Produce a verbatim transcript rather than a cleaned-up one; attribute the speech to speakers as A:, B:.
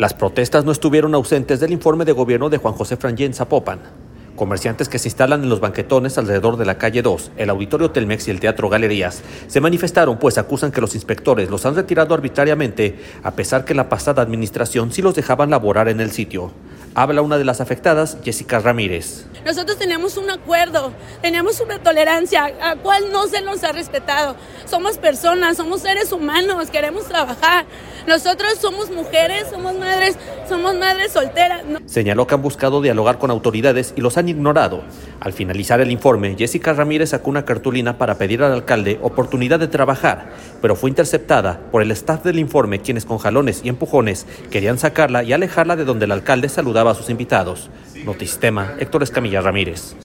A: Las protestas no estuvieron ausentes del informe de gobierno de Juan José Frangé en Zapopan. Comerciantes que se instalan en los banquetones alrededor de la calle dos, el Auditorio Telmex y el Teatro Galerías se manifestaron, pues acusan que los inspectores los han retirado arbitrariamente, a pesar que en la pasada administración sí los dejaban laborar en el sitio. Habla una de las afectadas, Jessica Ramírez.
B: Nosotros teníamos un acuerdo, teníamos una tolerancia, a cual no se nos ha respetado. Somos personas, somos seres humanos, queremos trabajar. Nosotros somos mujeres, somos madres, somos madres solteras. No.
A: Señaló que han buscado dialogar con autoridades y los han ignorado. Al finalizar el informe, Jessica Ramírez sacó una cartulina para pedir al alcalde oportunidad de trabajar, pero fue interceptada por el staff del informe, quienes con jalones y empujones querían sacarla y alejarla de donde el alcalde saludaba a sus invitados. Notisistema, Héctor Escamilla Ramírez.